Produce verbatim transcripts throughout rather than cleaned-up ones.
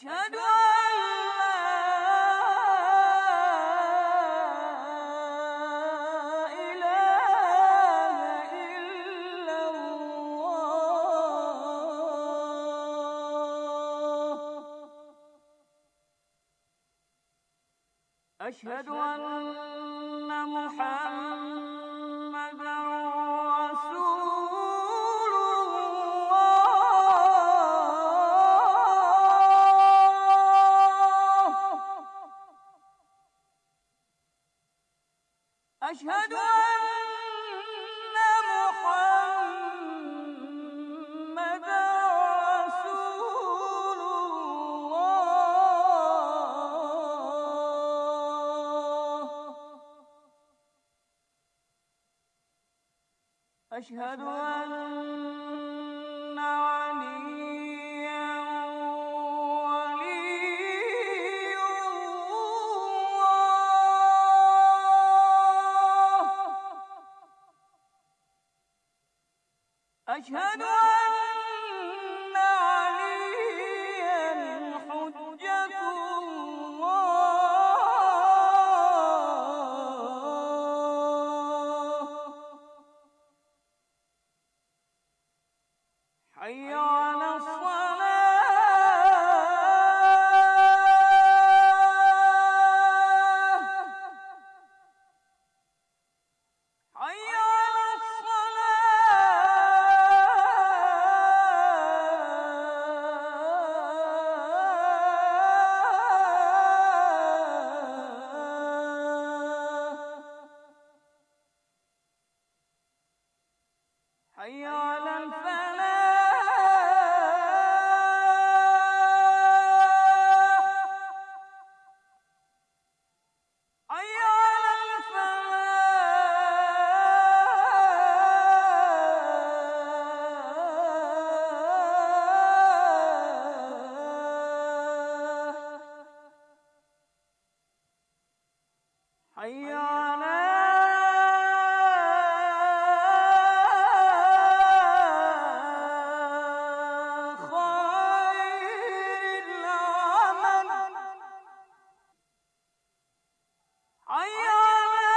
أشهد أن أشهد أن محمدًا رسول الله. أشهد أن محمدًا رسول الله. أشهد أن عليا ولي الله. أشهد أن عليا حجة الله. حي على الصلاة. حي على الصلاة. حي على الفلاح. حي على الفلاح. حي على خير العمل. حي على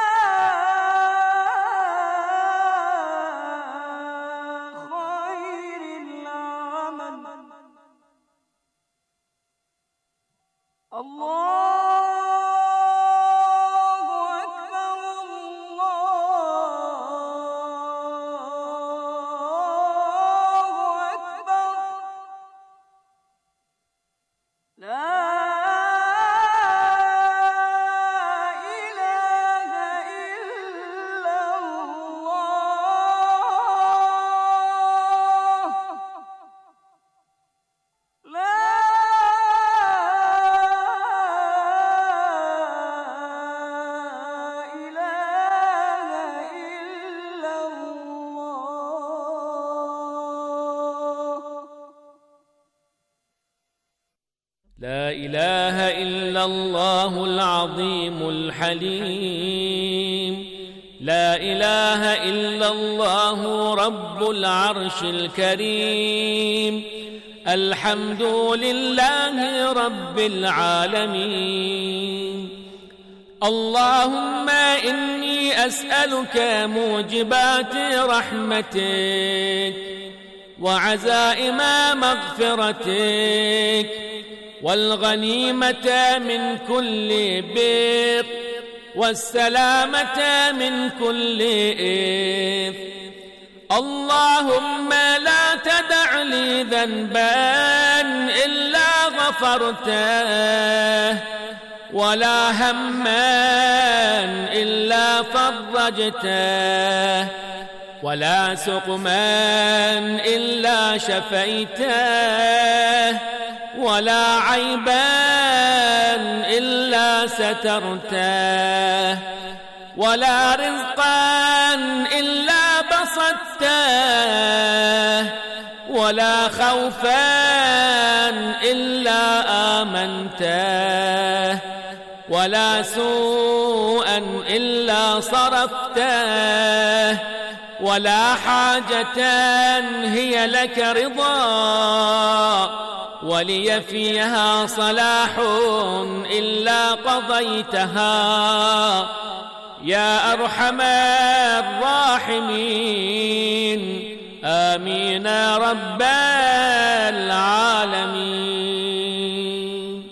خير العمل. الله أكبر الله أكبر. لا إله إلا الله. لا إله إلا الله. لا إله إلا الله العظيم الحليم. لا إله إلا الله رب العرش الكريم. الحمد لله رب العالمين. اللهم إني أسألك موجبات رحمتك وعزائم مغفرتك والغنيمة من كل بر والسلامة من كل إثم. اللهم لا تدع لي ذنبا إلا غفرته ولا هما إلا فرجته ولا سقما إلا شفيته ولا عيبا إلا سترته ولا رزقا إلا بسطته ولا خوفا إلا آمنته ولا سوءا إلا صرفته ولا حاجة هي لك رضا ولي فيها صلاح إلا قضيتها يا أرحم الراحمين آمين يا رب العالمين.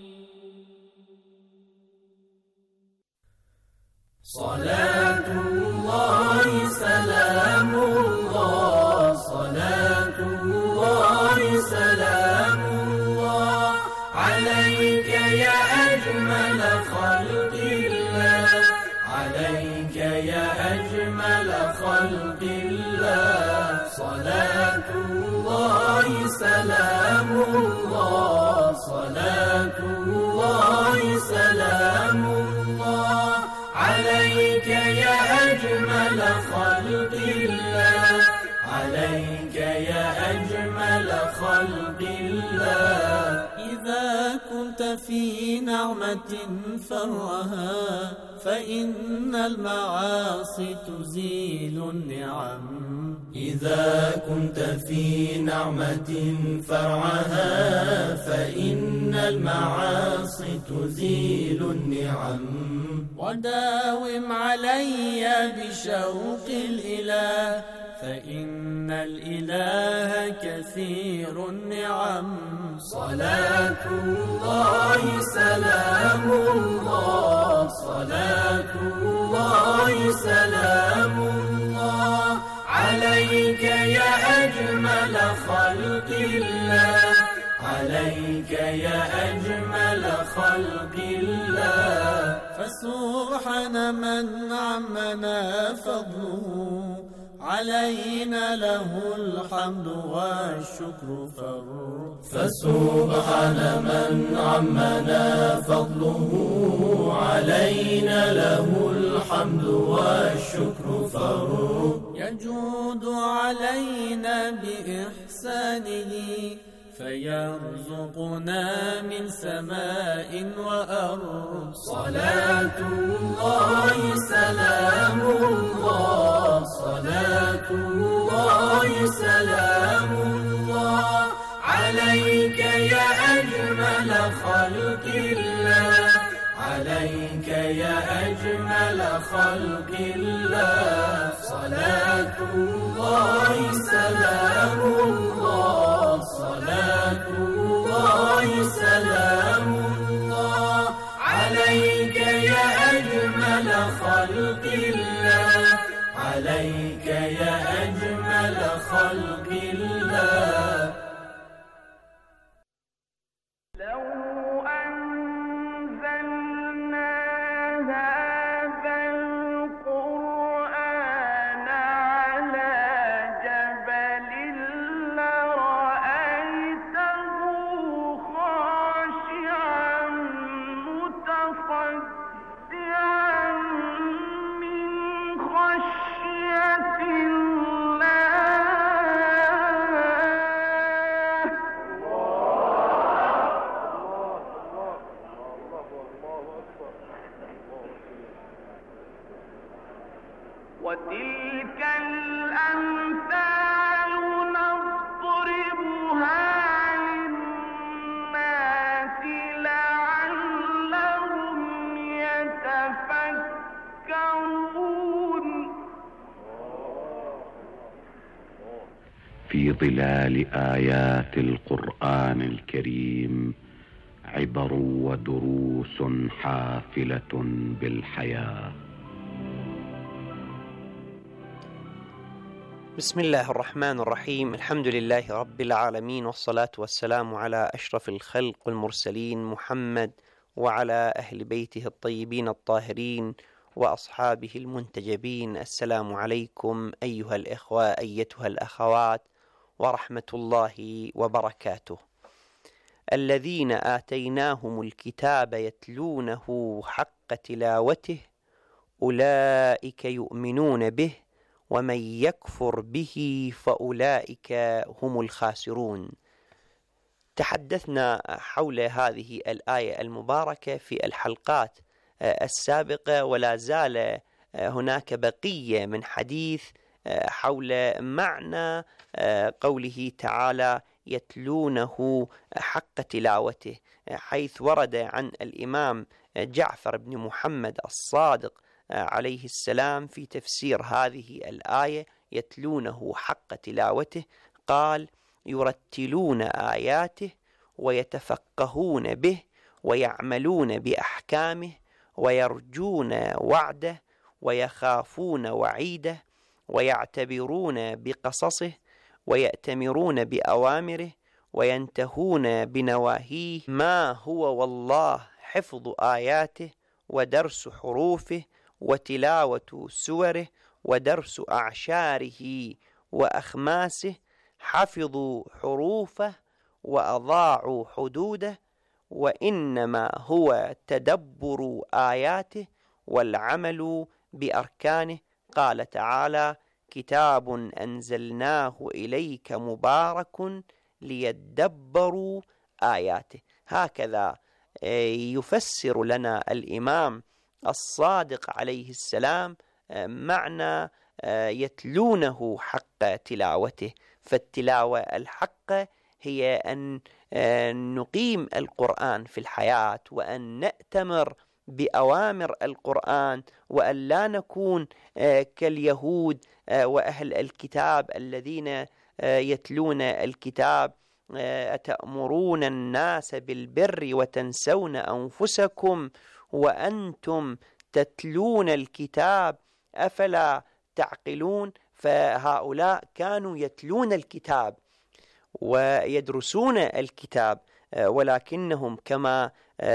صلاة الله سلام الله صلاة الله سلام الله عليك يا أجمل خلق الله عليك يا أجمل خلق الله صلاة الله سلام الله صلاة الله سلام الله عليك يا أجمل خلق الله عليك يا أجمل خلق الله إذا كنت في نعمة فرها فإن المعاصي تزيل النعم إذا كنت في نعمة فرعها فإن المعاصي تزيل النعم وداوم علي بشوق الإله فإن الإله كثير النعم صلاة الله سلام الله صلاة الله سلام الله عليك يا أجمل خلق الله عليك يا أجمل خلق الله فسبحان من عمنا فضله علينا له الحمد والشكر فر فسبحان من عمنا فضله علينا له الحمد والشكر فر يجود علينا بإحسانه فيرزقنا من سماء وأرض صلاة الله سلام الله صلاة الله سلام الله عليك يا أجمل خلق الله عليك يا أجمل خلق الله صلاة الله سلام الله صلاة الله سلام الله عليك يا أجمل خلق الله عليك يا أجمل خلق الله وتلك الأمثال نضربها للناس لعلهم يتفكرون. في ظلال آيات القرآن الكريم عبر ودروس حافلة بالحياة. بسم الله الرحمن الرحيم. الحمد لله رب العالمين، والصلاة والسلام على أشرف الخلق والمرسلين محمد وعلى أهل بيته الطيبين الطاهرين وأصحابه المنتجبين. السلام عليكم أيها الإخوة أيتها الأخوات ورحمة الله وبركاته. الذين آتيناهم الكتاب يتلونه حق تلاوته أولئك يؤمنون به ومن يكفر به فأولئك هم الخاسرون. تحدثنا حول هذه الآية المباركة في الحلقات السابقة، ولا زال هناك بقية من حديث حول معنى قوله تعالى يتلونه حق تلاوته، حيث ورد عن الإمام جعفر بن محمد الصادق عليه السلام في تفسير هذه الآية يتلونه حق تلاوته قال: يرتلون آياته ويتفقهون به ويعملون بأحكامه ويرجون وعده ويخافون وعيده ويعتبرون بقصصه ويأتمرون بأوامره وينتهون بنواهيه، ما هو والله حفظ آياته ودرس حروفه وتلاوة سوره ودرس أعشاره وأخماسه، حفظوا حروفه وأضاعوا حدوده، وإنما هو تدبر آياته والعمل بأركانه. قال تعالى: كتاب أنزلناه إليك مبارك ليدبروا آياته. هكذا يفسر لنا الإمام الصادق عليه السلام معنى يتلونه حق تلاوته. فالتلاوة الحق هي أن نقيم القرآن في الحياة، وأن نأتمر بأوامر القرآن، وأن لا نكون كاليهود وأهل الكتاب الذين يتلون الكتاب: أتأمرون الناس بالبر وتنسون أنفسكم وأنتم تتلون الكتاب أفلا تعقلون. فهؤلاء كانوا يتلون الكتاب ويدرسون الكتاب، ولكنهم كما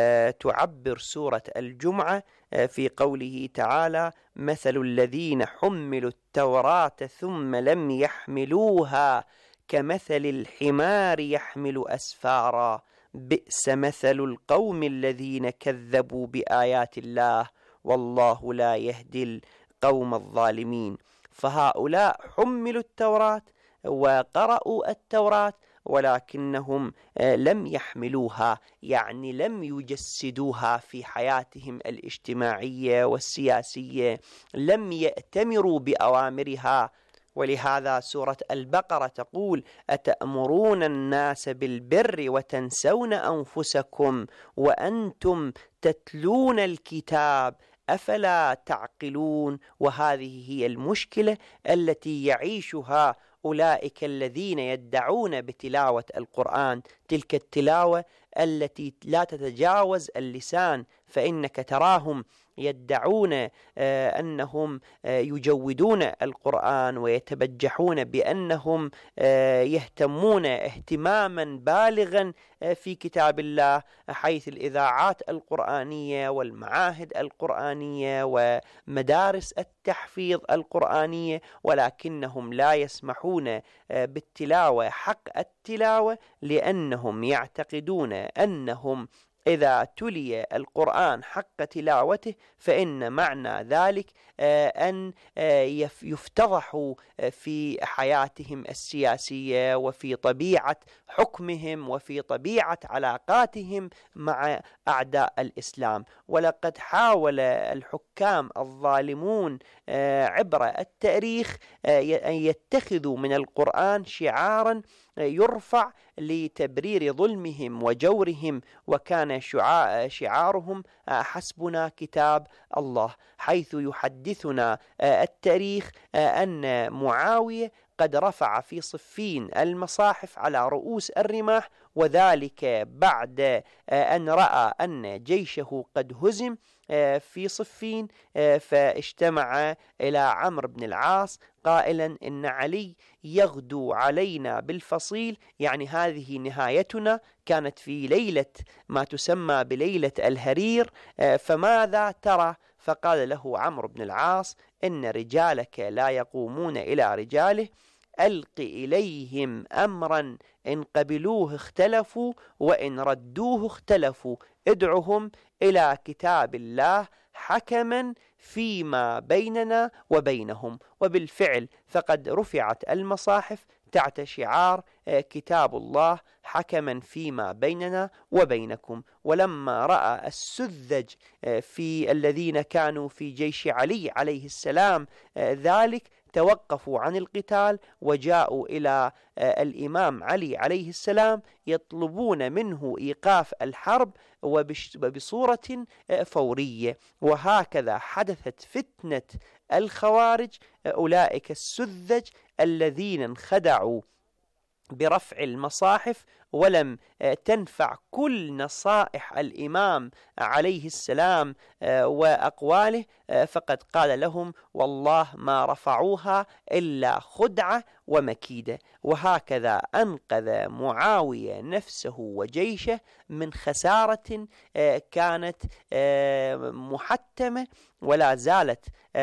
تعبر سورة الجمعة في قوله تعالى: مثل الذين حملوا التوراة ثم لم يحملوها كمثل الحمار يحمل أسفارا بئس مثل القوم الذين كذبوا بآيات الله والله لا يهدي القوم الظالمين. فهؤلاء حملوا التوراة وقرأوا التوراة ولكنهم لم يحملوها، يعني لم يجسدوها في حياتهم الاجتماعية والسياسية، لم يأتمروا بأوامرها. ولهذا سورة البقرة تقول: أتأمرون الناس بالبر وتنسون أنفسكم وأنتم تتلون الكتاب أفلا تعقلون. وهذه هي المشكلة التي يعيشها أولئك الذين يدعون بتلاوة القرآن، تلك التلاوة التي لا تتجاوز اللسان. فإنك تراهم يدعون أنهم يجودون القرآن ويتبجحون بأنهم يهتمون اهتماما بالغا في كتاب الله، حيث الإذاعات القرآنية والمعاهد القرآنية ومدارس التحفيظ القرآنية، ولكنهم لا يسمحون بالتلاوة حق التلاوة، لأنهم يعتقدون أنهم إذا تلي القرآن حق تلاوته فإن معنى ذلك أن يفتضحوا في حياتهم السياسية وفي طبيعة حكمهم وفي طبيعة علاقاتهم مع أعداء الإسلام. ولقد حاول الحكام الظالمون عبر التاريخ أن يتخذوا من القرآن شعارا يرفع لتبرير ظلمهم وجورهم، وكان شعارهم حسبنا كتاب الله، حيث يحدثنا التاريخ أن معاوية قد رفع في صفين المصاحف على رؤوس الرماح، وذلك بعد أن رأى أن جيشه قد هزم في صفين، فاجتمع إلى عمرو بن العاص قائلا إن علي يغدو علينا بالفصيل، يعني هذه نهايتنا. كانت في ليلة ما تسمى بليلة الهرير، فماذا ترى؟ فقال له عمرو بن العاص إن رجالك لا يقومون إلى رجاله، ألق إليهم أمرا إن قبلوه اختلفوا وإن ردوه اختلفوا، ادعهم إلى كتاب الله حكما فيما بيننا وبينهم. وبالفعل فقد رفعت المصاحف تحت شعار كتاب الله حكما فيما بيننا وبينكم. ولما رأى السذج في الذين كانوا في جيش علي عليه السلام ذلك، توقفوا عن القتال وجاءوا إلى الإمام علي عليه السلام يطلبون منه إيقاف الحرب وبصورة فورية. وهكذا حدثت فتنة الخوارج، أولئك السذج الذين انخدعوا برفع المصاحف ولم تنفع كل نصائح الإمام عليه السلام وأقواله، فقد قال لهم والله ما رفعوها إلا خدعة ومكيدة. وهكذا أنقذ معاوية نفسه وجيشه من خسارة كانت محتمة، ولا زالت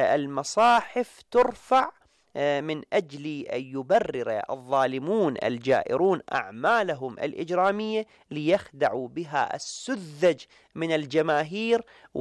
المصاحف ترفع من أجل أن يبرر الظالمون الجائرون أعمالهم الإجرامية ليخدعوا بها السذج من الجماهير.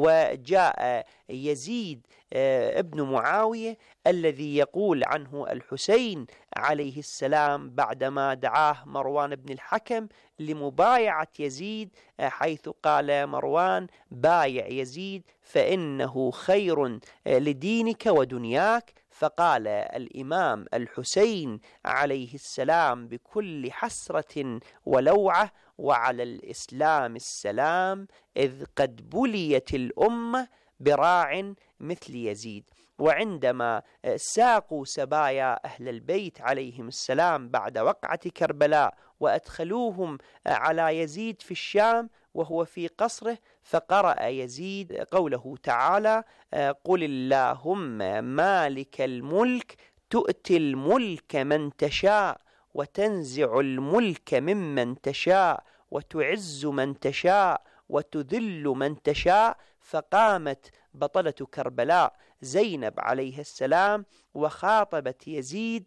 وجاء يزيد ابن معاوية الذي يقول عنه الحسين عليه السلام بعدما دعاه مروان بن الحكم لمبايعة يزيد، حيث قال مروان: بايع يزيد فإنه خير لدينك ودنياك. فقال الإمام الحسين عليه السلام بكل حسرة ولوعة: وعلى الإسلام السلام إذ قد بليت الأمة براع مثل يزيد. وعندما ساقوا سبايا أهل البيت عليهم السلام بعد وقعة كربلاء وأدخلوهم على يزيد في الشام وهو في قصره، فقرأ يزيد قوله تعالى: قل اللهم مالك الملك تؤتي الملك من تشاء وتنزع الملك ممن تشاء وتعز من تشاء وتذل من تشاء. فقامت بطلة كربلاء زينب عليه السلام وخاطبت يزيد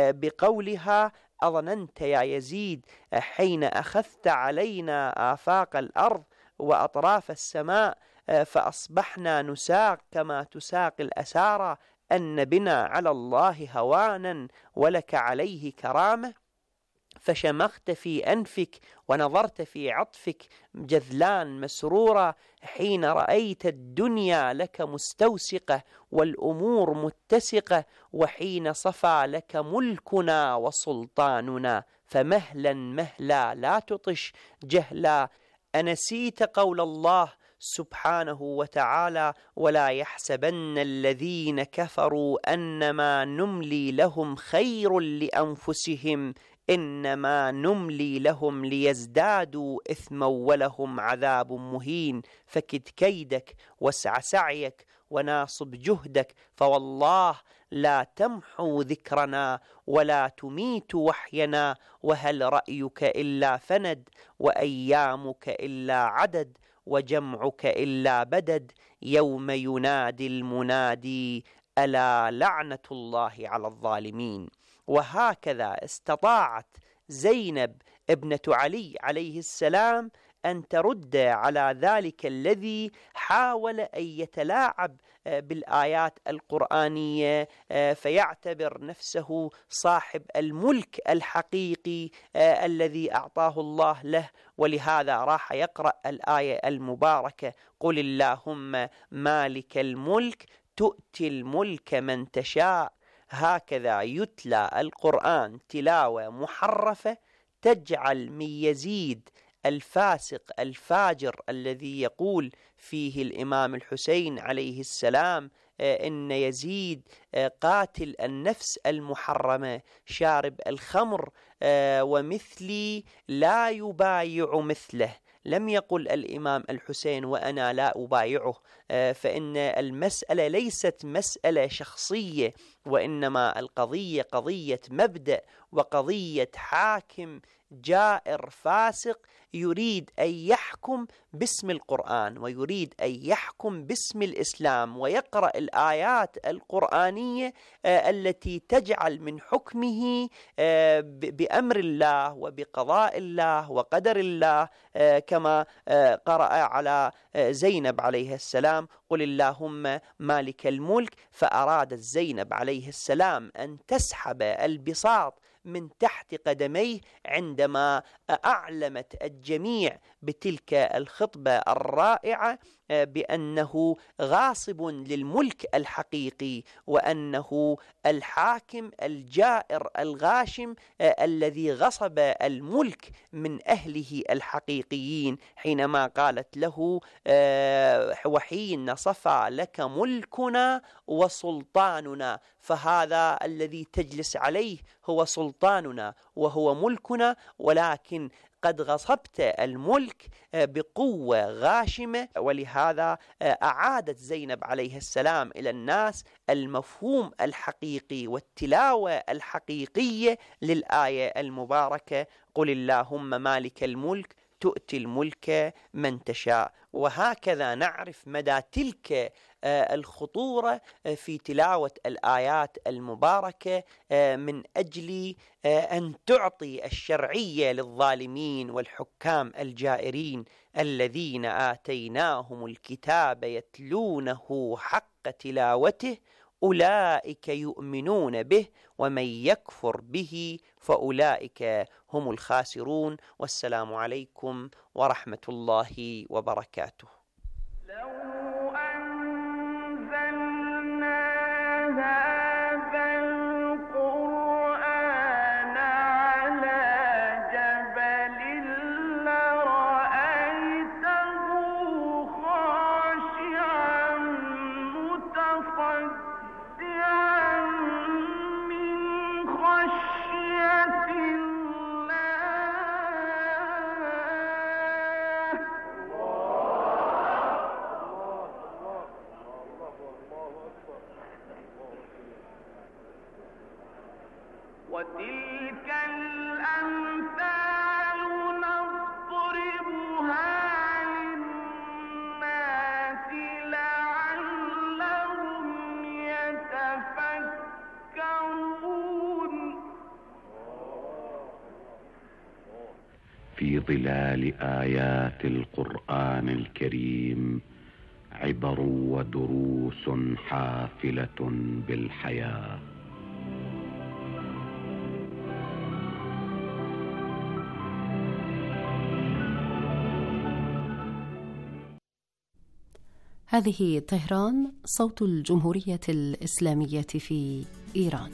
بقولها: أظننت يا يزيد حين أخذت علينا آفاق الأرض وأطراف السماء فأصبحنا نساق كما تساق الأسارى أن بنا على الله هوانا ولك عليه كرامة؟ فشمخت في أنفك ونظرت في عطفك جذلان مسرورا حين رأيت الدنيا لك مستوسقة والأمور متسقة، وحين صفى لك ملكنا وسلطاننا. فمهلا مهلا لا تطش جهلا. أنسيت قول الله سبحانه وتعالى: ولا يحسبن الذين كفروا أنما نملي لهم خير لأنفسهم إنما نملي لهم ليزدادوا إثما ولهم عذاب مهين. فكد كيدك واسع سعيك وناصب جهدك، فوالله لا تمحو ذكرنا ولا تميت وحينا. وهل رأيك إلا فند وأيامك إلا عدد وجمعك إلا بدد يوم ينادي المنادي ألا لعنة الله على الظالمين. وهكذا استطاعت زينب ابنة علي عليه السلام أن ترد على ذلك الذي حاول أن يتلاعب بالآيات القرآنية فيعتبر نفسه صاحب الملك الحقيقي الذي أعطاه الله له. ولهذا راح يقرأ الآية المباركة: قل اللهم مالك الملك تؤتي الملك من تشاء. هكذا يتلى القرآن تلاوة محرفة تجعل من يزيد الفاسق الفاجر الذي يقول فيه الإمام الحسين عليه السلام إن يزيد قاتل النفس المحرمة شارب الخمر ومثلي لا يبايع مثله. لم يقل الإمام الحسين وأنا لا أبايعه، فإن المسألة ليست مسألة شخصية، وإنما القضية قضية مبدأ وقضية حاكم جائر فاسق يريد أن يحكم باسم القرآن ويريد أن يحكم باسم الإسلام ويقرأ الآيات القرآنية التي تجعل من حكمه بأمر الله وبقضاء الله وقدر الله، كما قرأ على زينب عليه السلام: قل اللهم مالك الملك. فأرادت زينب عليه السلام أن تسحب البساط من تحت قدميه عندما أعلمت الجميع بتلك الخطبة الرائعة بأنه غاصب للملك الحقيقي، وأنه الحاكم الجائر الغاشم الذي غصب الملك من أهله الحقيقيين، حينما قالت له وحين صفى لك ملكنا وسلطاننا، فهذا الذي تجلس عليه هو سلطاننا وهو ملكنا، ولكن قد غصبت الملك بقوة غاشمة. ولهذا أعادت زينب عليه السلام إلى الناس المفهوم الحقيقي والتلاوة الحقيقية للآية المباركة: قل اللهم مالك الملك تؤتي الملك من تشاء. وهكذا نعرف مدى تلك الخطورة في تلاوة الآيات المباركة من أجل أن تعطي الشرعية للظالمين والحكام الجائرين الذين آتيناهم الكتاب يتلونه حق تلاوته أولئك يؤمنون به ومن يكفر به فأولئك هم الخاسرون. والسلام عليكم ورحمة الله وبركاته. لو أنزلنا هذا القرآن على جبل لرأيته خاشعا متصدعا من خشية وتلك الأمثال نضربها للناس لعلهم يتفكرون. في ظلال آيات القرآن الكريم عبر ودروس حافلة بالحياة. هذه طهران، صوت الجمهورية الإسلامية في إيران.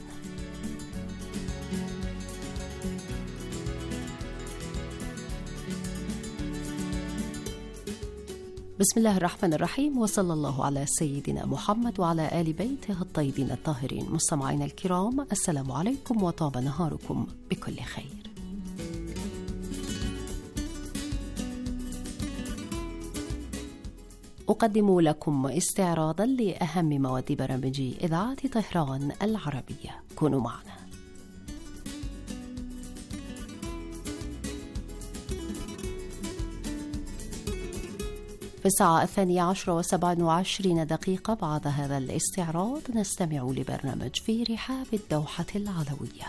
بسم الله الرحمن الرحيم، وصلى الله على سيدنا محمد وعلى آل بيته الطيبين الطاهرين. مستمعينا الكرام، السلام عليكم وطاب نهاركم بكل خير. أقدم لكم استعراضا لأهم مواد برامج إذاعة طهران العربية. كونوا معنا. في الساعة الثانية عشر وسبع وعشرين دقيقة بعد هذا الاستعراض نستمع لبرنامج في رحاب الدوحة العلوية.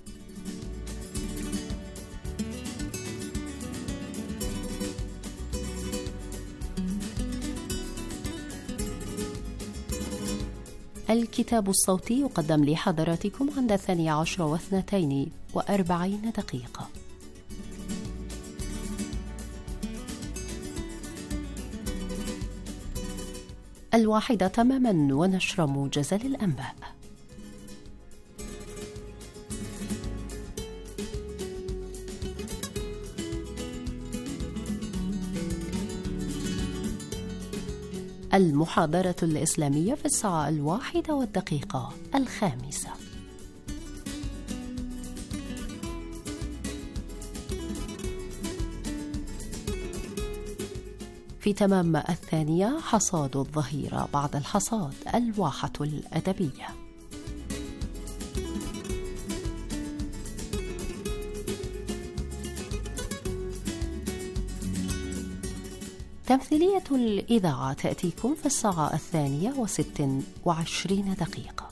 الكتاب الصوتي يقدم لحضراتكم عند الثانية عشر واثنتين وأربعين دقيقة. الواحدة تماما ونشر موجز للأنباء. المحاضرة الإسلامية في الساعة الواحدة والدقيقة الخامسة. في تمام الثانية حصاد الظهيرة بعد الحصاد، الواحة الأدبية. تمثيلية الإذاعة تأتيكم في الساعة الثانية وست وعشرين دقيقة.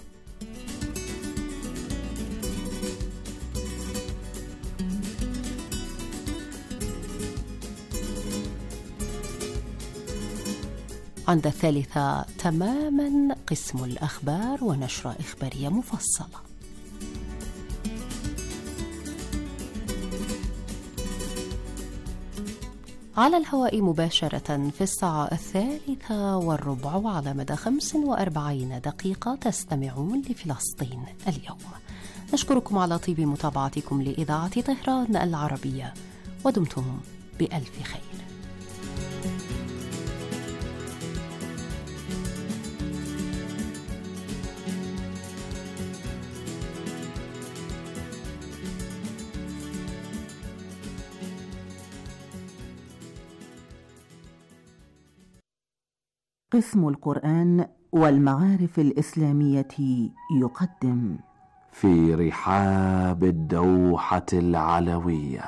عند الثالثة تماما قسم الأخبار ونشرة إخبارية مفصلة. على الهواء مباشرة في الساعة الثالثة والربع وعلى مدى خمس وأربعين دقيقة تستمعون لفلسطين اليوم. نشكركم على طيب متابعتكم لإذاعة طهران العربية، ودمتم بألف خير. قسم القرآن والمعارف الإسلامية يقدم في رحاب الدوحة العلوية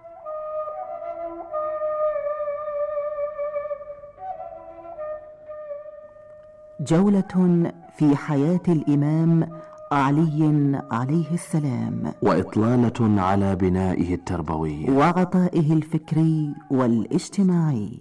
جولة في حياة الإمام علي عليه السلام، وإطلالة على بنائه التربوي وعطائه الفكري والاجتماعي.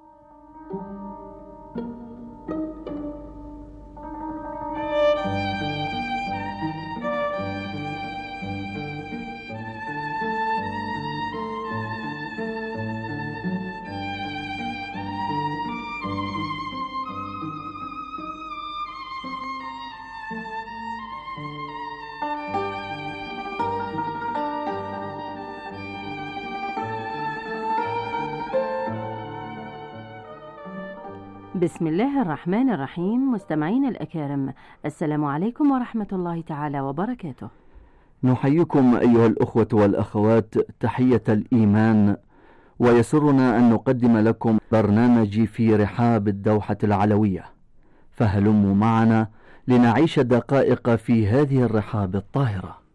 بسم الله الرحمن الرحيم. مستمعين الأكارم، السلام عليكم ورحمة الله تعالى وبركاته. نحييكم أيها الأخوة والأخوات تحية الإيمان، ويسرنا أن نقدم لكم برنامج في رحاب الدوحة العلوية، فهلموا معنا لنعيش دقائق في هذه الرحاب الطاهرة.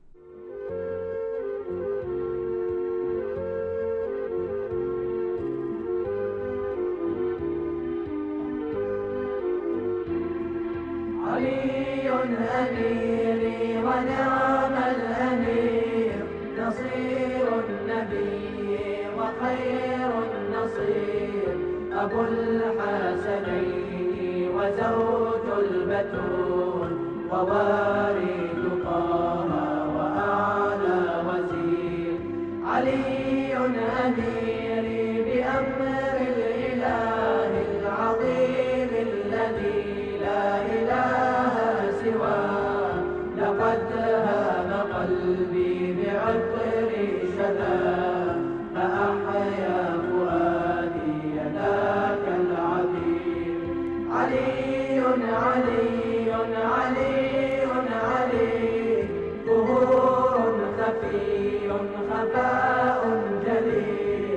علي أميري ونعم الأمير، نصير النبي وخير النصير، أبو الحسنين وزوج البتول، ووارث طه وأعلى وزير. علي أميري بأمر الإله العظيم الذي لا إله سواه، لقد هام قلبي بعطر شذاه، فأحيا فؤادي ذاك العظيم. علي علي علي علي، ظهور خفي خفاء جلي،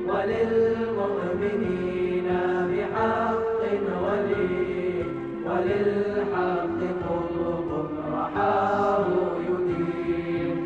وللمؤمنين بحق ولي، وللحق قطب رحاه يدين.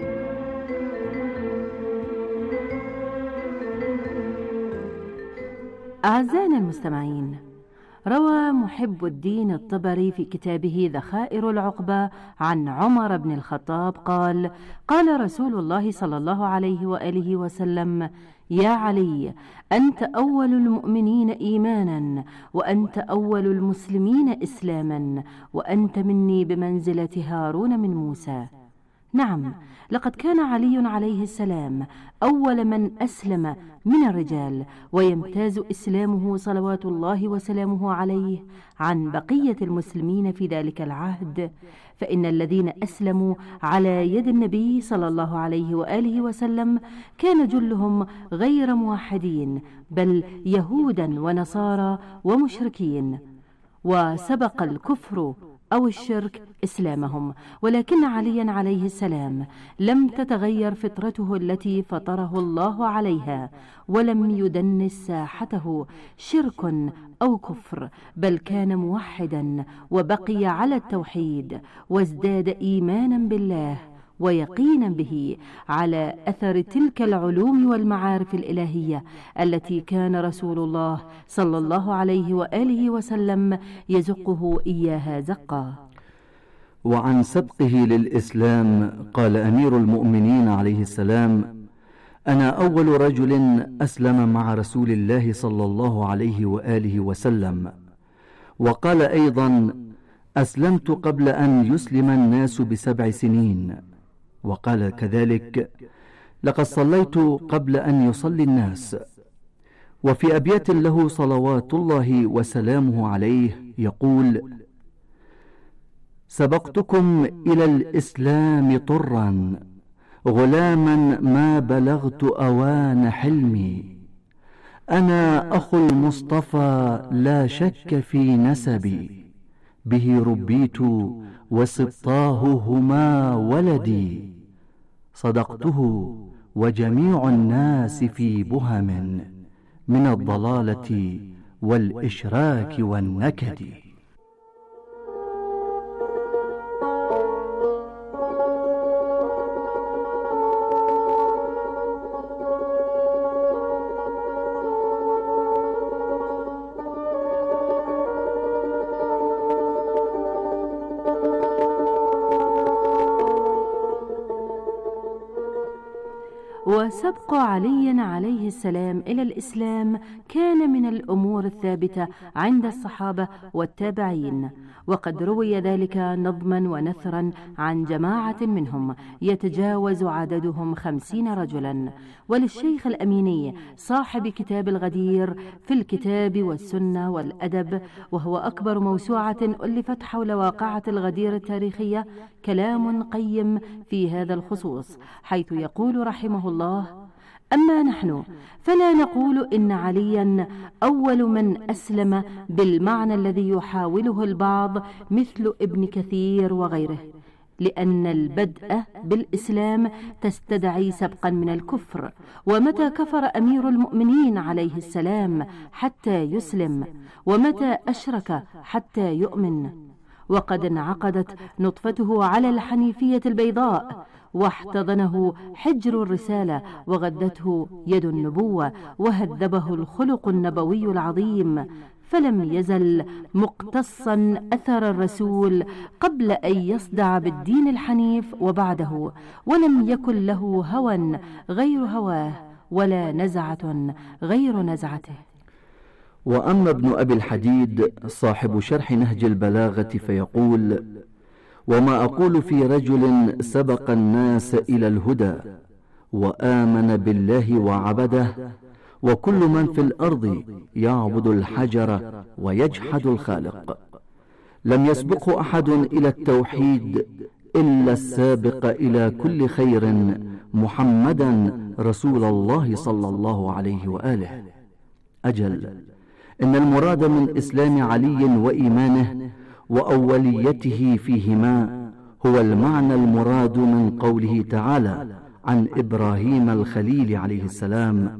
أعزائنا المستمعين، روى محب الدين الطبري في كتابه ذخائر العقبة عن عمر بن الخطاب قال: قال رسول الله صلى الله عليه وآله وسلم: يا علي، أنت أول المؤمنين إيمانا، وأنت أول المسلمين إسلاما، وأنت مني بمنزلة هارون من موسى. نعم، لقد كان علي عليه السلام أول من أسلم من الرجال، ويمتاز إسلامه صلوات الله وسلامه عليه عن بقية المسلمين في ذلك العهد، فإن الذين أسلموا على يد النبي صلى الله عليه وآله وسلم كان جلهم غير موحدين، بل يهودا ونصارى ومشركين، وسبق الكفر أو الشرك إسلامهم. ولكن عليا عليه السلام لم تتغير فطرته التي فطره الله عليها، ولم يدنس ساحته شرك أو كفر، بل كان موحدا وبقي على التوحيد، وازداد إيمانا بالله ويقينا به على أثر تلك العلوم والمعارف الإلهية التي كان رسول الله صلى الله عليه وآله وسلم يزقه إياها زقا. وعن سبقه للإسلام قال أمير المؤمنين عليه السلام: أنا أول رجل أسلم مع رسول الله صلى الله عليه وآله وسلم. وقال أيضا: أسلمت قبل أن يسلم الناس بسبع سنين. وقال كذلك: لقد صليت قبل أن يصلي الناس. وفي أبيات له صلوات الله وسلامه عليه يقول: سبقتكم إلى الإسلام طرا غلاما ما بلغت أوان حلمي، أنا أخو المصطفى لا شك في نسبي، به ربيت وسبطاه هما ولدي، صدقته وجميع الناس في بهم من الضلالة والإشراك والنكد. وسبق علي عليه السلام إلى الإسلام كان من الأمور الثابتة عند الصحابة والتابعين، وقد روي ذلك نظما ونثرا عن جماعة منهم يتجاوز عددهم خمسين رجلا. وللشيخ الأميني صاحب كتاب الغدير في الكتاب والسنة والأدب، وهو أكبر موسوعة ألفت حول واقعة الغدير التاريخية، كلام قيم في هذا الخصوص، حيث يقول رحمه الله: أما نحن فلا نقول إن عليا أول من أسلم بالمعنى الذي يحاوله البعض مثل ابن كثير وغيره، لأن البدء بالإسلام تستدعي سبقا من الكفر، ومتى كفر أمير المؤمنين عليه السلام حتى يسلم، ومتى أشرك حتى يؤمن، وقد انعقدت نطفته على الحنيفية البيضاء، واحتضنه حجر الرسالة، وغدته يد النبوة، وهذبه الخلق النبوي العظيم، فلم يزل مقتصا أثر الرسول قبل أن يصدع بالدين الحنيف وبعده، ولم يكن له هوى غير هواه ولا نزعة غير نزعته. وأما ابن أبي الحديد صاحب شرح نهج البلاغة فيقول: وما أقول في رجل سبق الناس إلى الهدى وآمن بالله وعبده، وكل من في الأرض يعبد الحجر ويجحد الخالق، لم يسبقه أحد إلى التوحيد إلا السابق إلى كل خير محمدا رسول الله صلى الله عليه وآله. أجل إن المراد من إسلام علي وإيمانه وأوليته فيهما هو المعنى المراد من قوله تعالى عن إبراهيم الخليل عليه السلام: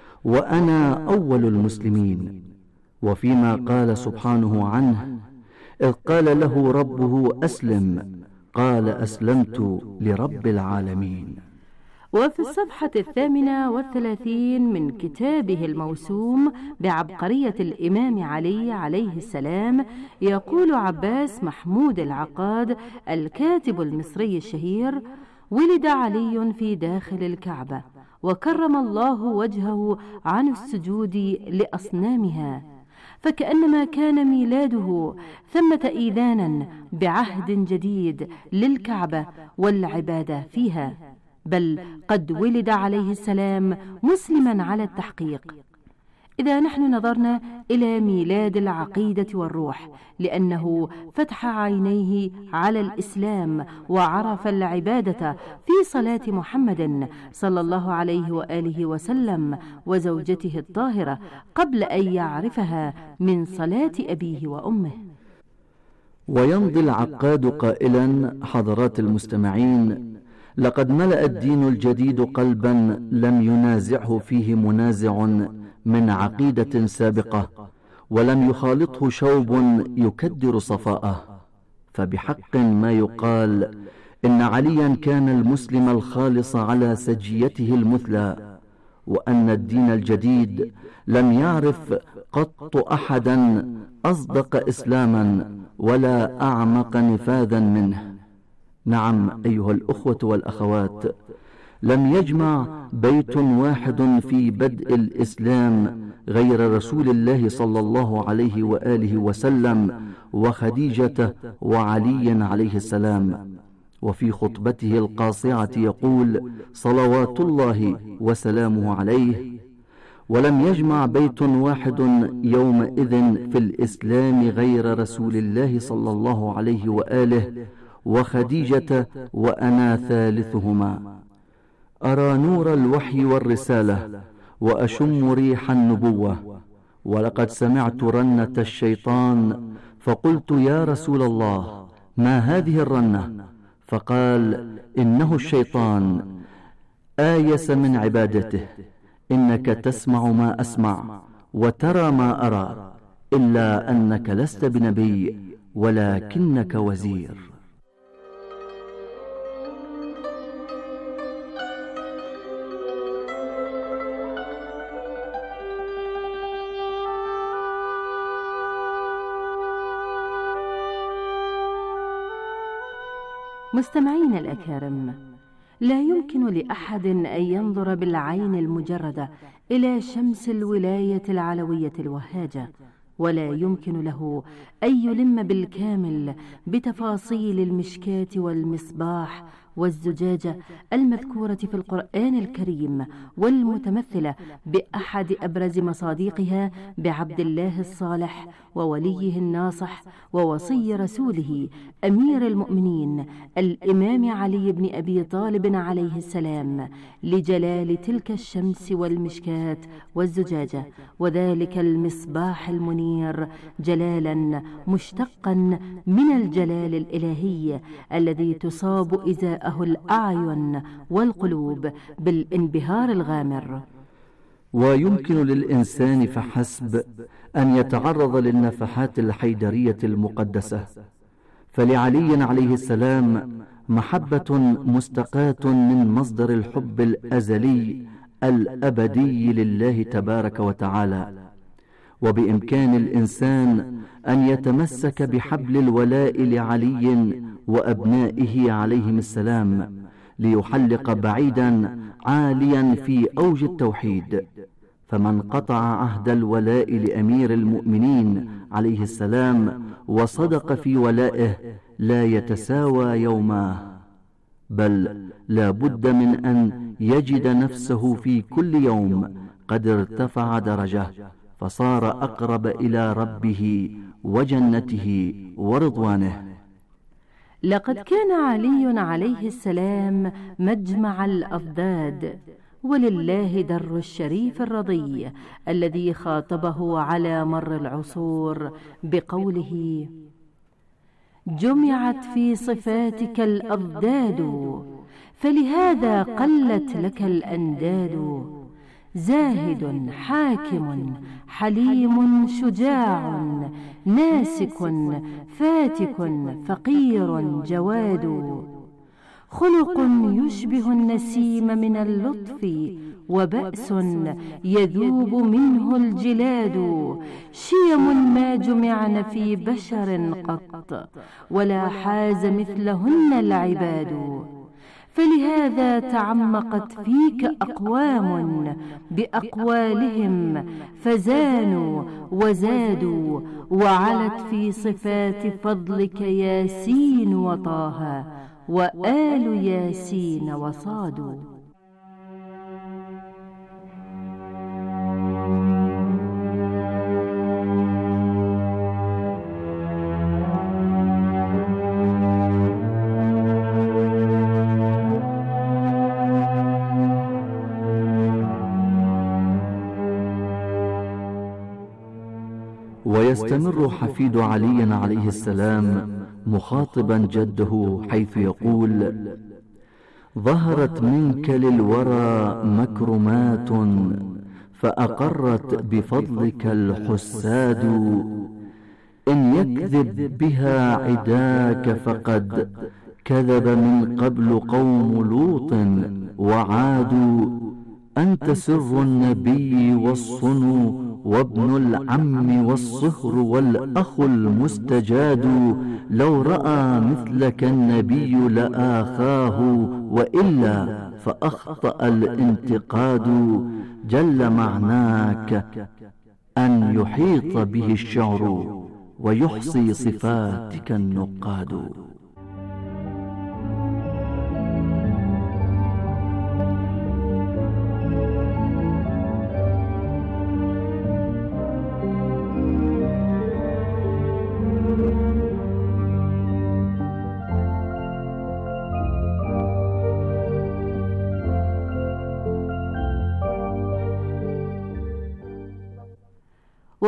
وأنا أول المسلمين، وفيما قال سبحانه عنه: إذ قال له ربه أسلم قال أسلمت لرب العالمين. وفي الصفحة الثامنة والثلاثين من كتابه الموسوم بعبقرية الإمام علي عليه السلام يقول عباس محمود العقاد الكاتب المصري الشهير: ولد علي في داخل الكعبة، وكرم الله وجهه عن السجود لأصنامها، فكأنما كان ميلاده ثمة إيذانا بعهد جديد للكعبة والعبادة فيها، بل قد ولد عليه السلام مسلما على التحقيق. إذا نحن نظرنا إلى ميلاد العقيدة والروح، لأنه فتح عينيه على الإسلام وعرف العبادة في صلاة محمد صلى الله عليه وآله وسلم وزوجته الطاهرة قبل أن يعرفها من صلاة أبيه وأمه. ويمضي العقاد قائلا: حضرات المستمعين، لقد ملأ الدين الجديد قلبا لم ينازعه فيه منازع من عقيدة سابقة، ولم يخالطه شوب يكدر صفاءه، فبحق ما يقال إن عليا كان المسلم الخالص على سجيته المثلى، وأن الدين الجديد لم يعرف قط أحدا أصدق إسلاما ولا أعمق نفاذا منه. نعم أيها الأخوة والأخوات، لم يجمع بيت واحد في بدء الإسلام غير رسول الله صلى الله عليه وآله وسلم وخديجة وعلي عليه السلام. وفي خطبته القاصعة يقول صلوات الله وسلامه عليه: ولم يجمع بيت واحد يومئذ في الإسلام غير رسول الله صلى الله عليه وآله وخديجة وأنا ثالثهما. أرى نور الوحي والرسالة وأشم ريح النبوة، ولقد سمعت رنة الشيطان فقلت يا رسول الله ما هذه الرنة؟ فقال إنه الشيطان آيس من عبادته، إنك تسمع ما أسمع وترى ما أرى، إلا أنك لست بنبي ولكنك وزير. مستمعين الأكارم، لا يمكن لأحد أن ينظر بالعين المجردة إلى شمس الولاية العلوية الوهاجة، ولا يمكن له أن يلم بالكامل بتفاصيل المشكاة والمصباح والزجاجة المذكورة في القرآن الكريم، والمتمثلة بأحد أبرز مصادقها بعبد الله الصالح ووليه الناصح ووصي رسوله أمير المؤمنين الإمام علي بن أبي طالب عليه السلام، لجلال تلك الشمس والمشكاة والزجاجة، وذلك المصباح المنير جلالا مشتقا من الجلال الإلهي الذي تصاب إزاءه الأعين والقلوب بالانبهار الغامر. ويمكن للإنسان فحسب أن يتعرض للنفحات الحيدرية المقدسة، فلعلي عليه السلام محبة مستقاة من مصدر الحب الأزلي الأبدي لله تبارك وتعالى، وبإمكان الإنسان أن يتمسك بحبل الولاء لعلي وأبنائه عليهم السلام ليحلق بعيدا عاليا في أوج التوحيد. فمن قطع عهد الولاء لأمير المؤمنين عليه السلام وصدق في ولائه لا يتساوى يوماه، بل لا بد من أن يجد نفسه في كل يوم قد ارتفع درجة، فصار أقرب إلى ربه وجنته ورضوانه. لقد كان علي عليه السلام مجمع الأضداد، ولله در الشريف الرضي الذي خاطبه على مر العصور بقوله: جمعت في صفاتك الأضداد، فلهذا قلت لك الأنداد. زاهد حاكم حليم شجاع ناسك فاتك فقير جواد. خلق يشبه النسيم من اللطف، وبأس يذوب منه الجلاد. شيم ما جمعن في بشر قط، ولا حاز مثلهن العباد. فلهذا تعمقت فيك أقوام بأقوالهم فزانوا وزادوا، وعلت في صفات فضلك ياسين وطه وآل ياسين وصادوا. ويستمر حفيد علي عليه السلام مخاطبا جده حيث يقول: ظهرت منك للورى مكرمات، فأقرت بفضلك الحساد. إن يكذب بها عداك فقد كذب من قبل قوم لوط وعاد. أنت سر النبي والصنو وابن العم والصهر والأخ المستجاد. لو رأى مثلك النبي لآخاه، وإلا فأخطأ الانتقاد. جل معناك أن يحيط به الشعر، ويحصي صفاتك النقاد.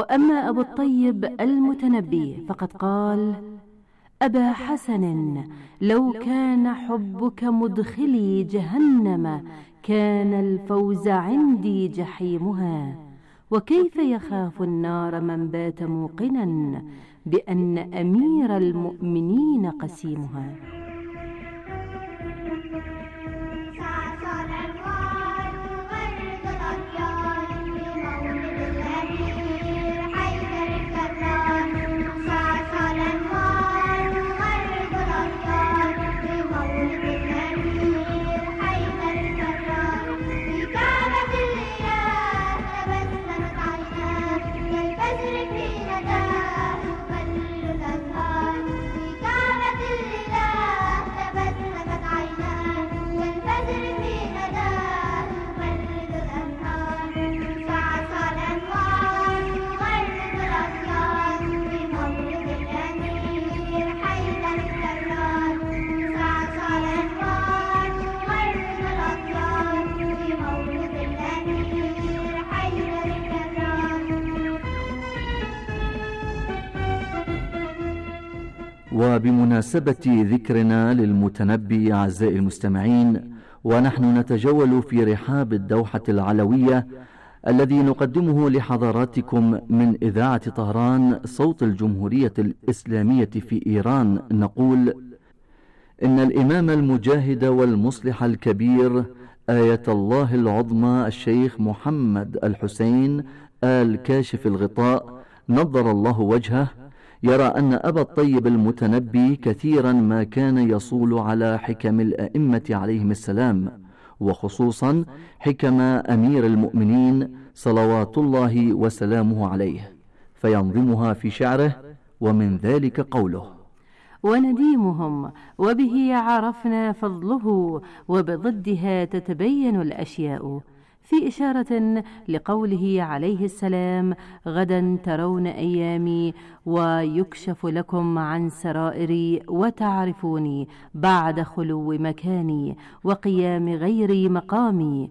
وأما أبو الطيب المتنبي فقد قال: أبا حسن، لو كان حبك مدخلي جهنم كان الفوز عندي جحيمها، وكيف يخاف النار من بات موقنا بأن أمير المؤمنين قسيمها. وبمناسبة ذكرنا للمتنبي أعزائي المستمعين، ونحن نتجول في رحاب الدوحة العلوية الذي نقدمه لحضراتكم من إذاعة طهران صوت الجمهورية الإسلامية في إيران، نقول إن الإمام المجاهد والمصلح الكبير آية الله العظمى الشيخ محمد الحسين آل كاشف الغطاء نضر الله وجهه يرى أن أبا الطيب المتنبي كثيرا ما كان يصول على حكم الأئمة عليهم السلام، وخصوصا حكم أمير المؤمنين صلوات الله وسلامه عليه، فينظمها في شعره، ومن ذلك قوله: ونديمهم وبه عرفنا فضله وبضدها تتبين الأشياء، في إشارة لقوله عليه السلام: غدا ترون أيامي ويكشف لكم عن سرائري وتعرفوني بعد خلو مكاني وقيام غيري مقامي،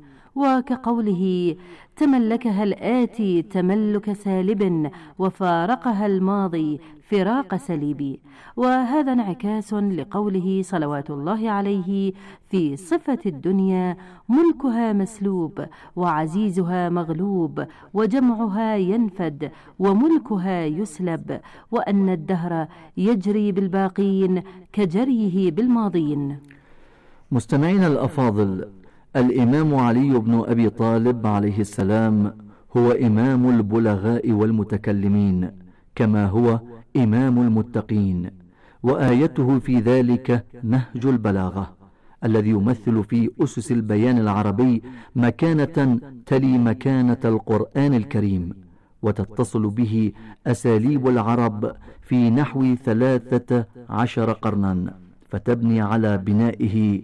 وكقوله: تملكها الآتي تملك سالب وفارقها الماضي فراق سليب. وهذا انعكاس لقوله صلوات الله عليه في صفة الدنيا: ملكها مسلوب وعزيزها مغلوب وجمعها ينفد وملكها يسلب، وأن الدهر يجري بالباقين كجريه بالماضين. مستمعينا الأفاضل، الإمام علي بن أبي طالب عليه السلام هو إمام البلغاء والمتكلمين، كما هو إمام المتقين، وآيته في ذلك نهج البلاغة الذي يمثل في أسس البيان العربي مكانة تلي مكانة القرآن الكريم، وتتصل به أساليب العرب في نحو ثلاثة عشر قرنا، فتبني على بنائه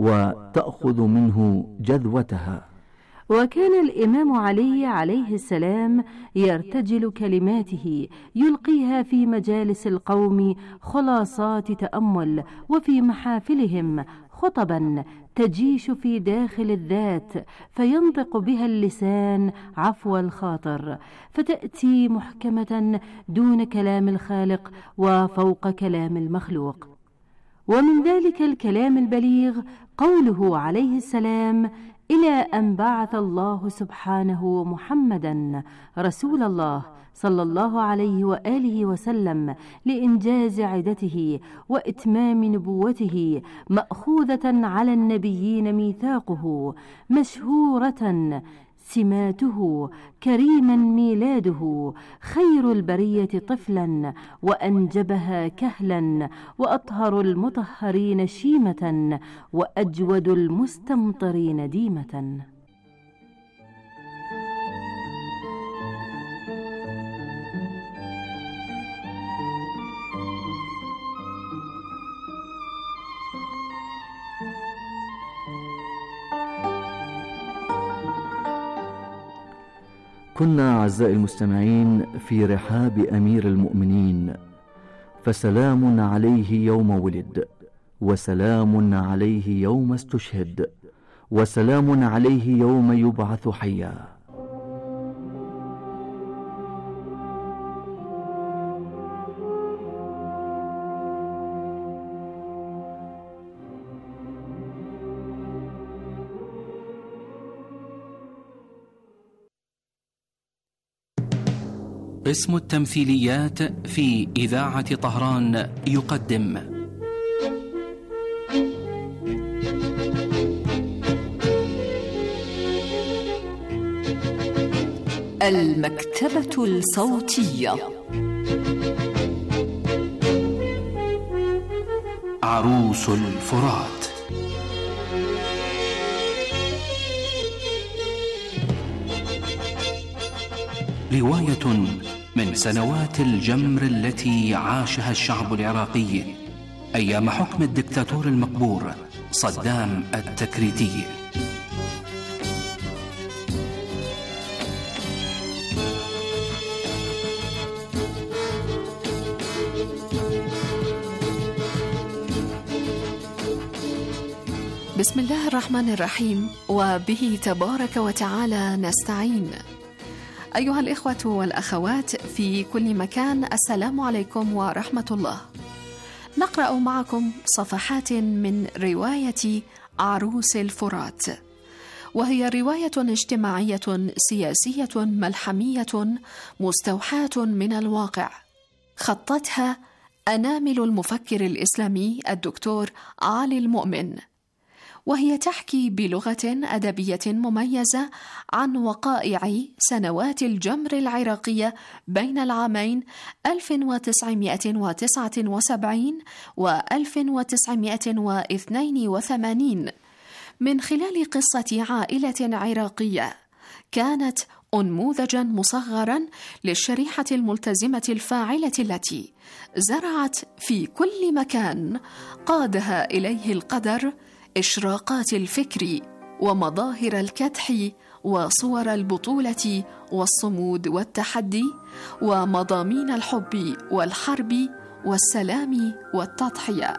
وتأخذ منه جذوتها. وكان الإمام علي عليه السلام يرتجل كلماته يلقيها في مجالس القوم خلاصات تأمل، وفي محافلهم خطبا تجيش في داخل الذات فينطق بها اللسان عفو الخاطر، فتأتي محكمة دون كلام الخالق وفوق كلام المخلوق. ومن ذلك الكلام البليغ قوله عليه السلام: إلى أن بعث الله سبحانه محمدا رسول الله صلى الله عليه وآله وسلم لإنجاز عدته وإتمام نبوته، مأخوذة على النبيين ميثاقه، مشهورة سماته، كريما ميلاده، خير البرية طفلا وأنجبها كهلا، وأطهر المطهرين شيمة، وأجود المستمطرين ديمة. كنا أعزائي المستمعين في رحاب أمير المؤمنين، فسلام عليه يوم ولد، وسلام عليه يوم استشهد، وسلام عليه يوم يبعث حيا. قسم التمثيليات في إذاعة طهران يقدم المكتبة الصوتية. عروس الفرات. رواية من سنوات الجمر التي عاشها الشعب العراقي أيام حكم الدكتاتور المقبور صدام التكريتي. بسم الله الرحمن الرحيم، وبه تبارك وتعالى نستعين. أيها الإخوة والأخوات في كل مكان، السلام عليكم ورحمة الله. نقرأ معكم صفحات من رواية عروس الفرات، وهي رواية اجتماعية سياسية ملحمية مستوحاة من الواقع، خطتها أنامل المفكر الإسلامي الدكتور علي المؤمن، وهي تحكي بلغة أدبية مميزة عن وقائع سنوات الجمر العراقية بين العامين ألف وتسعمائة وتسعة وسبعين و ألف وتسعمائة واثنين وثمانين، من خلال قصة عائلة عراقية كانت أنموذجا مصغرا للشريحة الملتزمة الفاعلة التي زرعت في كل مكان قادها إليه القدر إشراقات الفكر ومظاهر الكدح وصور البطولة والصمود والتحدي ومضامين الحب والحرب والسلام والتضحية.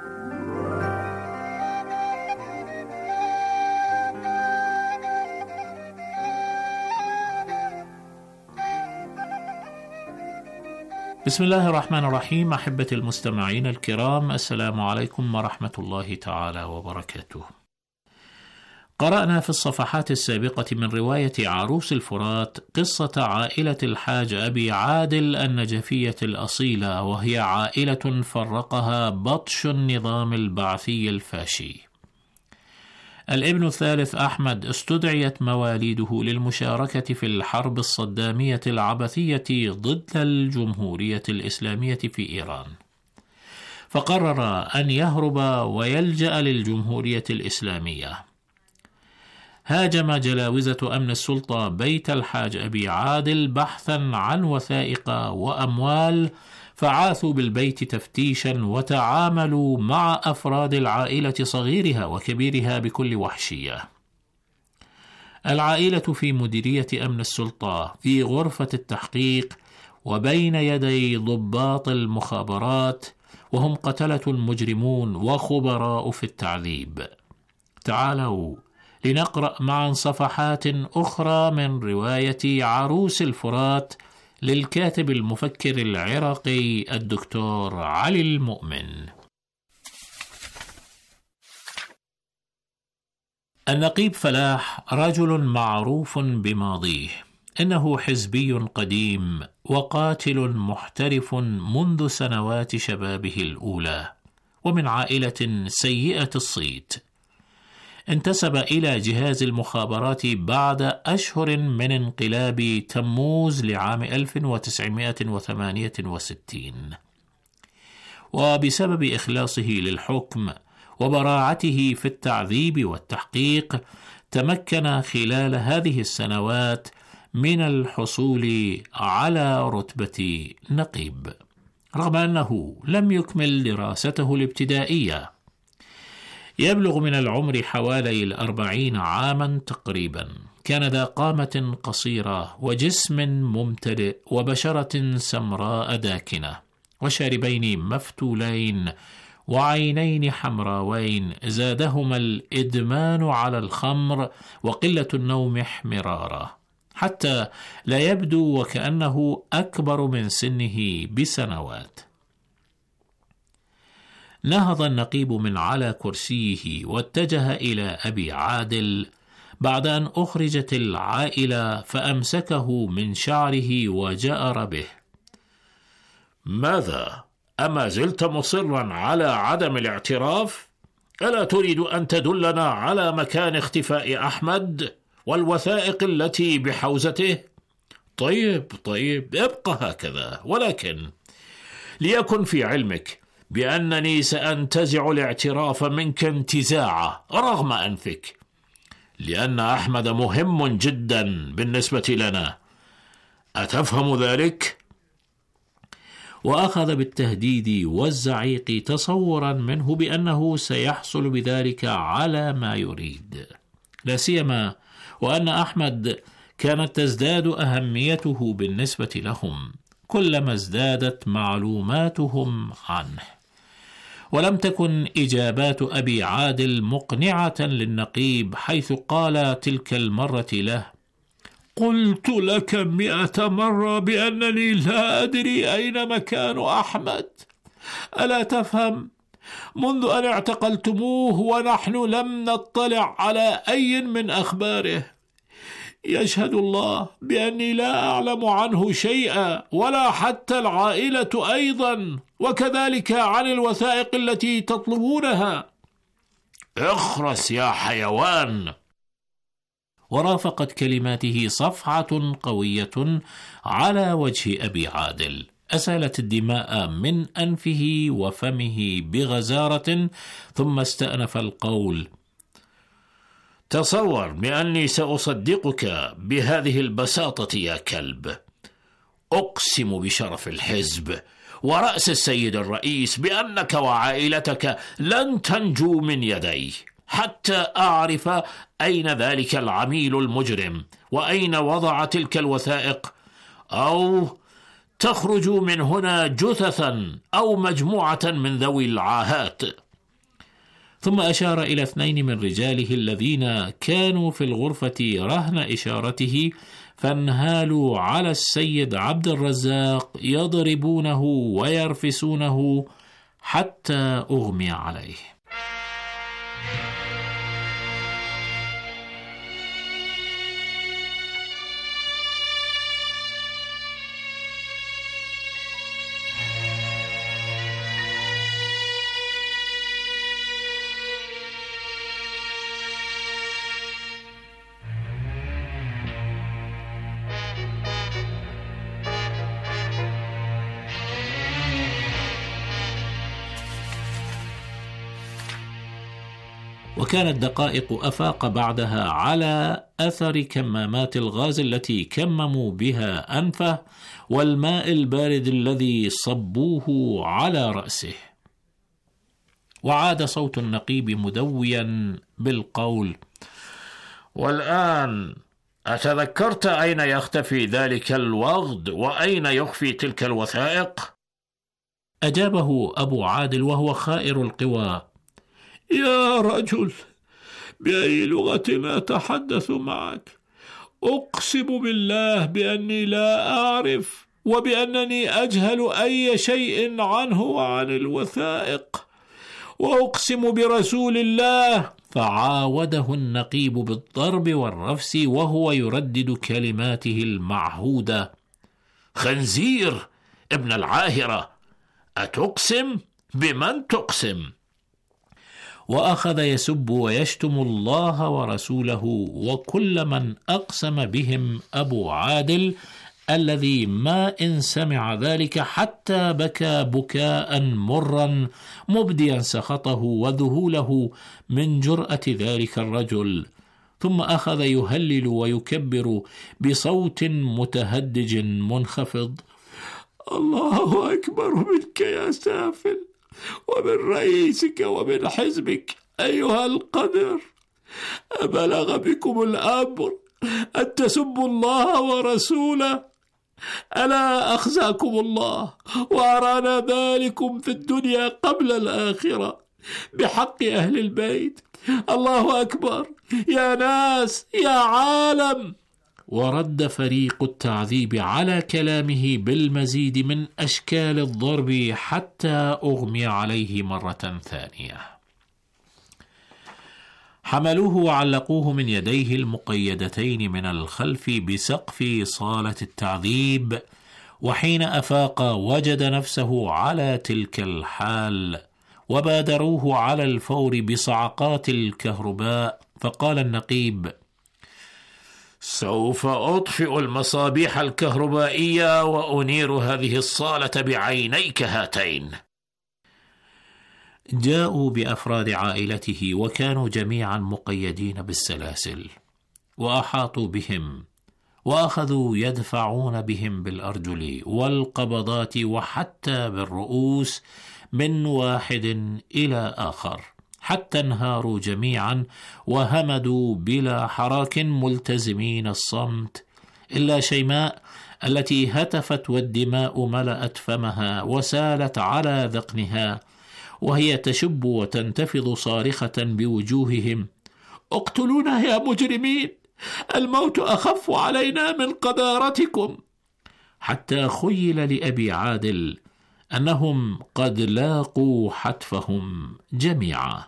بسم الله الرحمن الرحيم. أحبتي المستمعين الكرام، السلام عليكم ورحمة الله تعالى وبركاته. قرأنا في الصفحات السابقة من رواية عروس الفرات قصة عائلة الحاج أبي عادل النجفية الأصيلة، وهي عائلة فرقها بطش النظام البعثي الفاشي. الابن الثالث أحمد استدعيت مواليده للمشاركة في الحرب الصدامية العبثية ضد الجمهورية الإسلامية في إيران، فقرر أن يهرب ويلجأ للجمهورية الإسلامية. هاجم جلاوزة أمن السلطة بيت الحاج أبي عادل بحثا عن وثائق وأموال، فعاثوا بالبيت تفتيشا وتعاملوا مع أفراد العائلة صغيرها وكبيرها بكل وحشية. العائلة في مديرية أمن السلطة في غرفة التحقيق وبين يدي ضباط المخابرات، وهم قتلة مجرمون وخبراء في التعذيب. تعالوا لنقرأ معا صفحات أخرى من رواية عروس الفرات للكاتب المفكر العراقي الدكتور علي المؤمن. النقيب فلاح رجل معروف بماضيه، إنه حزبي قديم وقاتل محترف منذ سنوات شبابه الأولى، ومن عائلة سيئة الصيت. انتسب إلى جهاز المخابرات بعد أشهر من انقلاب تموز لعام ألف وتسعمائة وثمانية وستين، وبسبب إخلاصه للحكم وبراعته في التعذيب والتحقيق تمكن خلال هذه السنوات من الحصول على رتبة نقيب، رغم أنه لم يكمل دراسته الابتدائية. يبلغ من العمر حوالي الأربعين عاما تقريبا. كان ذا قامة قصيرة وجسم ممتلئ وبشرة سمراء داكنة وشاربين مفتولين وعينين حمراوين، زادهما الإدمان على الخمر وقلة النوم احمرارا، حتى لا يبدو وكأنه أكبر من سنه بسنوات. نهض النقيب من على كرسيه واتجه إلى أبي عادل بعد أن أخرجت العائلة، فأمسكه من شعره وجأر به، ماذا؟ أما زلت مصرا على عدم الاعتراف؟ ألا تريد أن تدلنا على مكان اختفاء أحمد والوثائق التي بحوزته؟ طيب طيب ابقى هكذا، ولكن ليكن في علمك بأنني سأنتزع الاعتراف منك انتزاعه رغم أنفك، لأن أحمد مهم جدا بالنسبة لنا، أتفهم ذلك؟ وأخذ بالتهديد والزعيق تصورا منه بأنه سيحصل بذلك على ما يريد، لا سيما وأن أحمد كانت تزداد أهميته بالنسبة لهم كلما ازدادت معلوماتهم عنه. ولم تكن إجابات أبي عادل مقنعة للنقيب، حيث قال تلك المرة له: قلت لك مئة مرة بأنني لا أدري أين مكان أحمد، ألا تفهم؟ منذ أن اعتقلتموه ونحن لم نطلع على أي من أخباره. يشهد الله بأني لا أعلم عنه شيئا، ولا حتى العائلة أيضا، وكذلك عن الوثائق التي تطلبونها. اخرس يا حيوان. ورافقت كلماته صفعة قوية على وجه أبي عادل أسالت الدماء من أنفه وفمه بغزارة، ثم استأنف القول: تصور بأني سأصدقك بهذه البساطة يا كلب. أقسم بشرف الحزب ورأس السيد الرئيس بأنك وعائلتك لن تنجوا من يدي حتى أعرف أين ذلك العميل المجرم وأين وضع تلك الوثائق، أو تخرجوا من هنا جثثا أو مجموعة من ذوي العاهات. ثم أشار إلى اثنين من رجاله الذين كانوا في الغرفة رهن إشارته، فانهالوا على السيد عبد الرزاق يضربونه ويرفسونه حتى أغمي عليه. وكانت دقائق أفاق بعدها على أثر كمامات الغاز التي كمموا بها أنفه والماء البارد الذي صبوه على رأسه. وعاد صوت النقيب مدويا بالقول: والآن أتذكرت أين يختفي ذلك الوغد وأين يخفي تلك الوثائق؟ أجابه أبو عادل وهو خائر القوى: يا رجل، بأي لغة أتحدث معك؟ أقسم بالله بأني لا أعرف، وبأنني أجهل أي شيء عنه وعن الوثائق، وأقسم برسول الله. فعاوده النقيب بالضرب والرفس وهو يردد كلماته المعهودة: خنزير ابن العاهرة، أتقسم؟ بمن تقسم؟ وأخذ يسب ويشتم الله ورسوله وكل من أقسم بهم أبو عادل، الذي ما إن سمع ذلك حتى بكى بكاء مرا مبديا سخطه وذهوله من جرأة ذلك الرجل. ثم أخذ يهلل ويكبر بصوت متهدج منخفض: الله أكبر منك يا سافل، ومن رئيسك ومن حزبك أيها القدر، أبلغ بكم الأمر أن تسبوا الله ورسوله؟ ألا أخزاكم الله وأرانا ذلكم في الدنيا قبل الآخرة بحق أهل البيت. الله أكبر يا ناس يا عالم. ورد فريق التعذيب على كلامه بالمزيد من أشكال الضرب حتى أغمي عليه مرة ثانية. حملوه وعلقوه من يديه المقيدتين من الخلف بسقف صالة التعذيب، وحين أفاق وجد نفسه على تلك الحال، وبادروه على الفور بصعقات الكهرباء، فقال النقيب: سوف أطفئ المصابيح الكهربائية وأنير هذه الصالة بعينيك هاتين. جاءوا بأفراد عائلته وكانوا جميعا مقيدين بالسلاسل، وأحاطوا بهم وأخذوا يدفعون بهم بالأرجل والقبضات وحتى بالرؤوس من واحد إلى آخر، حتى انهاروا جميعا وهمدوا بلا حراك ملتزمين الصمت، إلا شيماء التي هتفت والدماء ملأت فمها وسالت على ذقنها، وهي تشب وتنتفض صارخة بوجوههم: اقتلونا يا مجرمين، الموت أخف علينا من قذارتكم. حتى خيل لأبي عادل أنهم قد لاقوا حتفهم جميعا.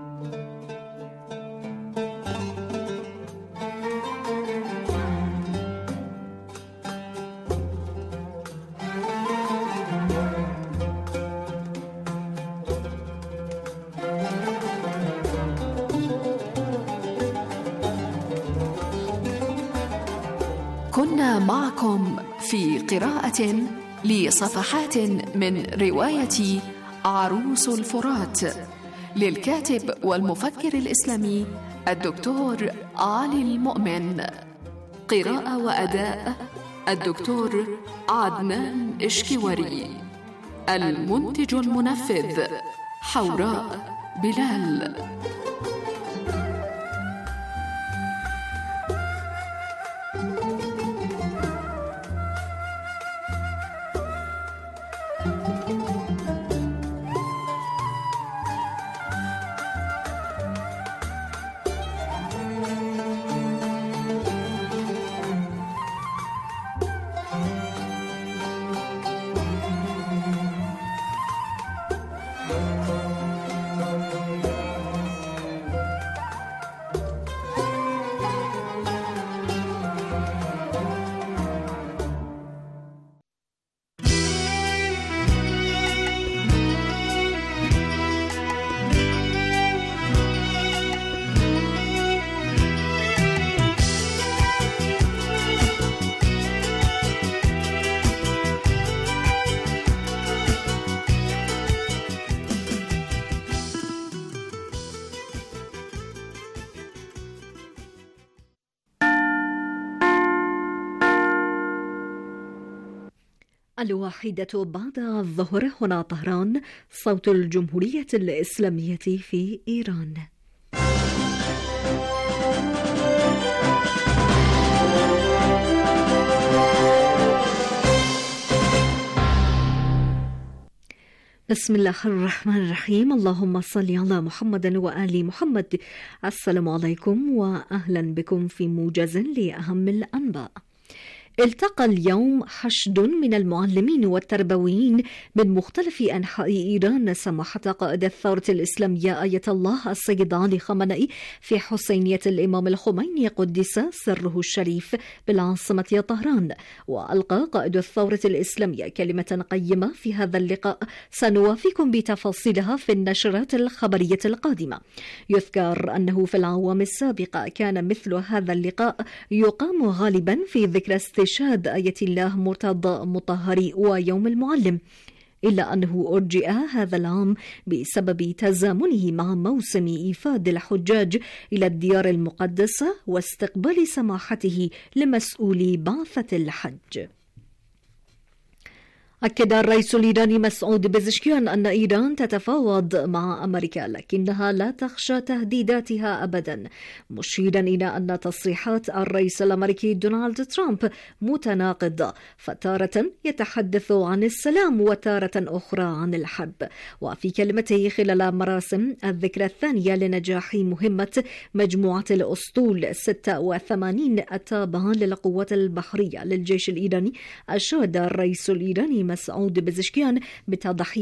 كنا معكم في قراءة لصفحات من رواية عروس الفرات للكاتب والمفكر الإسلامي الدكتور علي المؤمن. قراءة وأداء الدكتور عدنان إشكواري. المنتج المنفذ حوراء بلال. الواحدة بعد الظهر، هنا طهران، صوت الجمهورية الإسلامية في إيران. بسم الله الرحمن الرحيم. اللهم صل على محمد وآل محمد. السلام عليكم وأهلا بكم في موجز لأهم الأنباء. التقى اليوم حشد من المعلمين والتربويين من مختلف أنحاء إيران سماحة قائد الثورة الإسلامية آية الله السيد علي خامنئي في حسينية الإمام الخميني قدس سره الشريف بالعاصمة طهران. وألقى قائد الثورة الإسلامية كلمة قيمة في هذا اللقاء سنوافيكم بتفاصيلها في النشرات الخبرية القادمة. يذكر أنه في الأعوام السابقة كان مثل هذا اللقاء يقام غالبا في ذكرى استشهاد آية الله مرتضى مطهري ويوم المعلم، إلا أنه أرجئ هذا العام بسبب تزامنه مع موسم إيفاد الحجاج إلى الديار المقدسة واستقبال سماحته لمسؤولي بعثة الحج. أكد الرئيس الإيراني مسعود بزشكيان أن إيران تتفاوض مع أمريكا لكنها لا تخشى تهديداتها أبدا، مشيرا إلى أن تصريحات الرئيس الأمريكي دونالد ترامب متناقضة، فتارة يتحدث عن السلام وتارة أخرى عن الحرب. وفي كلمته خلال مراسم الذكرى الثانية لنجاح مهمة مجموعة الأسطول ستة وثمانين التابعة للقوات البحرية للجيش الإيراني، أشاد الرئيس الإيراني مسعود بزشكيان بتضحية